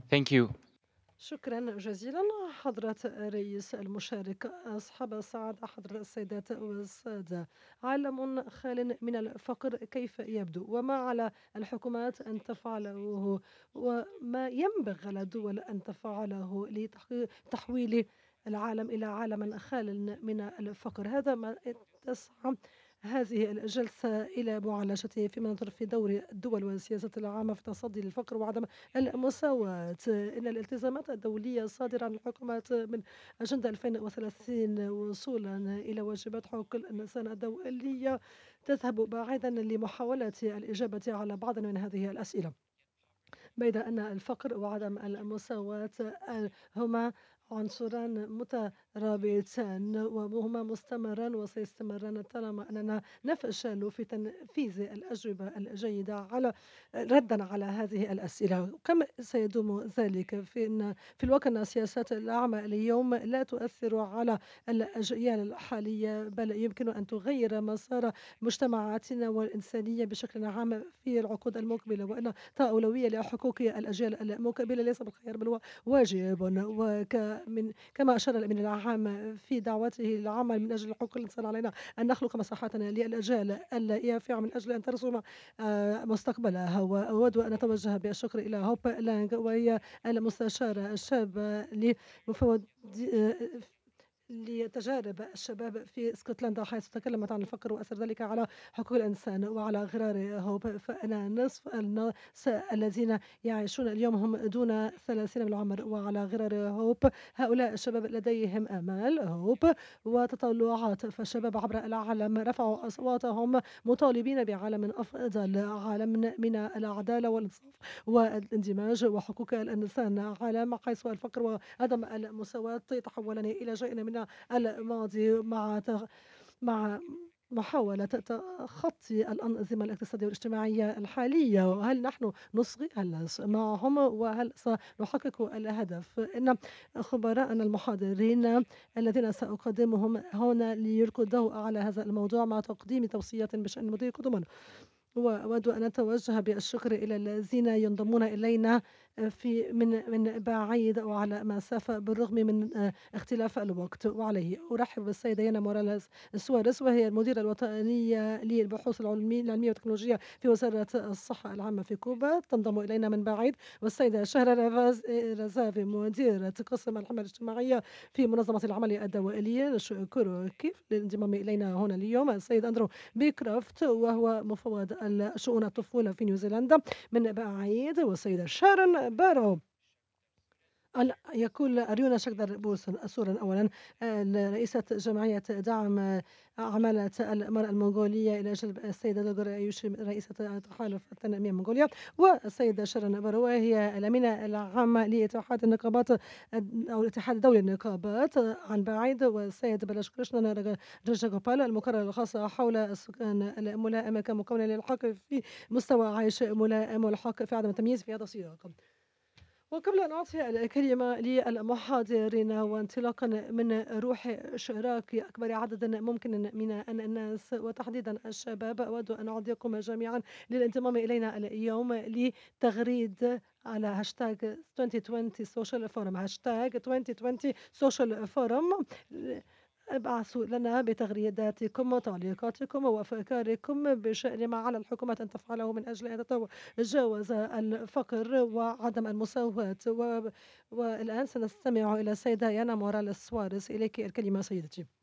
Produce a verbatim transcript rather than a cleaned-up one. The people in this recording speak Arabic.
Thank you. شكرا جزيلا حضرة رئيس المشارك. أصحاب السعادة، حضرة السيدات والسادة، عالم خال من الفقر كيف يبدو، وما على الحكومات أن تفعله، وما ينبغي على الدول أن تفعله لتحويل العالم إلى عالم خال من الفقر. هذا ما تسعى هذه الجلسة إلى معالجته في منظور في دور الدول والسياسات العامة في التصدي للفقر وعدم المساواة. إن الالتزامات الدولية الصادرة عن الحكومات من أجندة ألفين وثلاثين وصولا إلى واجبات حقوق الإنسان الدولية تذهب بعيدا لمحاولة الإجابة على بعض من هذه الأسئلة، بيد أن الفقر وعدم المساواة آه، هما عنصران مترابطان وهما مستمران وسيستمران طالما أننا نفشل في تنفيذ الأجوبة الجيدة على ردا على هذه الأسئلة. كم سيدوم ذلك في أن في الواقع أن السياسات العامة اليوم لا تؤثر على الأجيال الحالية، بل يمكن أن تغير مسار مجتمعاتنا والإنسانية بشكل عام في العقود المقبلة، وأن أولوية لحقوق الأجيال المقبلة ليس بالخيار بل هو واجب. ومن كما أشار الأمين العام في دعوته للعمل من أجل حقوق الإنسان، علينا أن نخلق مساحات للأجيال اليافعة من أجل أن ترسم آه، مستقبلها. وأود أن أتوجه بالشكر إلى هوب لانغ، وهي المستشارة الشابة لمفوض لتجارب الشباب في اسكتلندا، حيث تكلمت عن الفقر وأثر ذلك على حقوق الإنسان وعلى غرار هوب. فأنا نصف الناس الذين يعيشون اليوم هم دون ثلاثين من العمر، وعلى غرار هوب هؤلاء الشباب لديهم آمال هوب وتطلعات. فالشباب عبر العالم رفعوا أصواتهم مطالبين بعالم أفضل، عالم من العدالة والإنصاف والاندماج وحقوق الإنسان، عالم حيث الفقر وعدم المساواة يتحولان إلى شيء من الماضي، مع تغ... مع محاولة تخطي الأنظمة الاقتصادية والاجتماعية الحالية. وهل نحن نصغي؟ هل نسمعهم؟ وهل سنحقق الهدف؟ إن خبراءنا المحاضرين الذين سأقدمهم هنا ليلقوا الضوء على هذا الموضوع مع تقديم توصيات بشأن مدير قدما. وأود أن أتوجه بالشكر إلى الذين ينضمون إلينا في من من بعيد وعلى مسافة بالرغم من آه، اختلاف الوقت. وعليه أرحب بالسيدة يانا موراليس سواريز، وهي المديرة الوطنية للبحوث العلمية العلمية والتكنولوجيا في وزارة الصحة العامة في كوبا، تنضم إلينا من بعيد. والسيدة شهرة رفاز- رزافي، مديرة قسم الحماية الاجتماعية في منظمة العمل الدولية، نشكرك للانضمام إلينا هنا اليوم. السيد أندرو بيكرافت، وهو مفوض شؤون الطفولة في نيوزيلندا من بعيد. والسيدة شارون بارو، ال يقول أريونا شكدر بورسن سورًا أولًا، آآ رئيسة جمعية دعم آه، عمالة المرأة المنغولية إلى جلب السيدة دوغر أيوشي رئيسة تحالف التنمية المنغولية. والسيدة شيرين بارو هي الأمينة العامة لاتحاد النقابات الد أو الاتحاد الدولي للنقابات عن بعيد. والسيد بلاش كريشنان رج راجاغوبال، المقرر الخاصة حول السكان الملائمة كمكونة للحق في مستوى عيش ملائم والحق في عدم التمييز في هذا السياق. وقبل أن أعطي الكلمة للمحاضرين وانطلاقا من روح إشراك أكبر عدد ممكن من الناس وتحديدا الشباب، أود أن أعطيكم جميعا للانضمام إلينا اليوم لتغريد على هاشتاج ألفين وعشرين سوشيال فورم، هاشتاج ألفين وعشرين سوشيال فورم. ابعثوا لنا بتغريداتكم وتعليقاتكم وأفكاركم بشأن ما على الحكومة أن تفعله من أجل أن تتجاوز الفقر وعدم المساواة. و... والآن سنستمع إلى السيدة يانا موراليس سواريز، إليك الكلمة سيدتي.